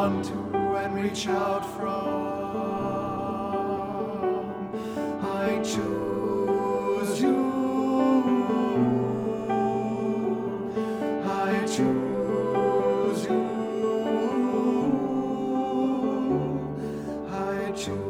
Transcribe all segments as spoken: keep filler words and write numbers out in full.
on to and reach out from. I choose you. I choose you. I choose.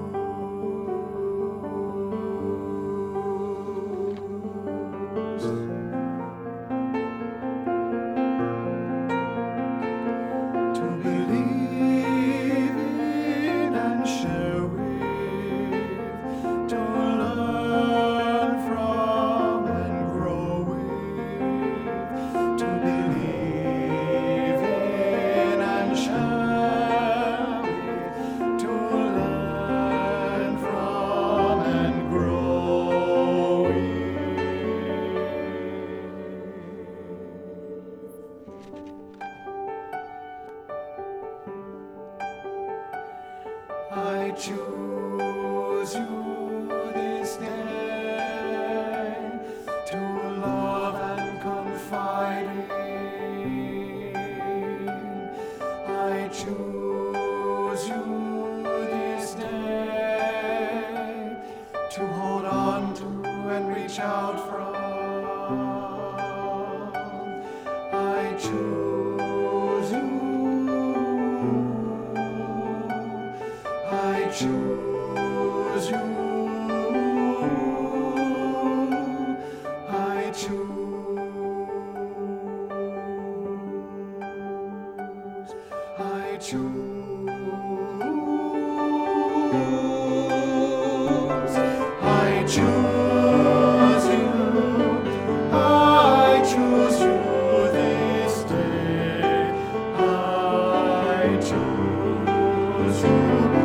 I choose you this day to love and confide in. I choose you this day to hold on to and reach out from. I choose you. I choose you. I choose. I choose. I choose you. I choose you this day. I choose you.